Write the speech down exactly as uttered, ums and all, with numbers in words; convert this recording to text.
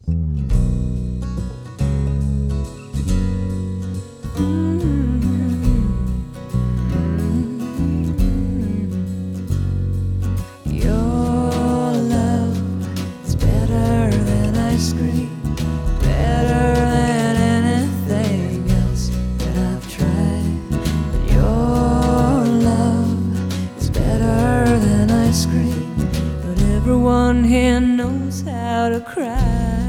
Your love is better than ice cream, better than anything else that I've tried. Your love is better than ice cream, but everyone here knows how to cry.